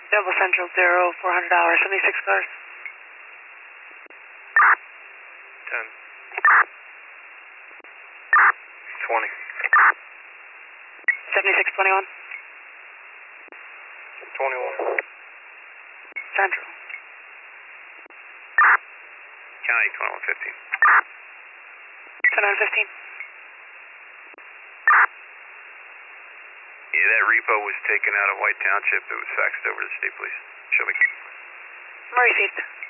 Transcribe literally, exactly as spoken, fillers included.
Double Central Zero, four hundred dollars, seventy-six cars. ten. twenty. seventy-six twenty-one. twenty-one. Central. County, twenty-one fifteen. twenty-one fifteen. Yeah, that repo was taken out of White Township. It was faxed over to the state police. Show me. Received.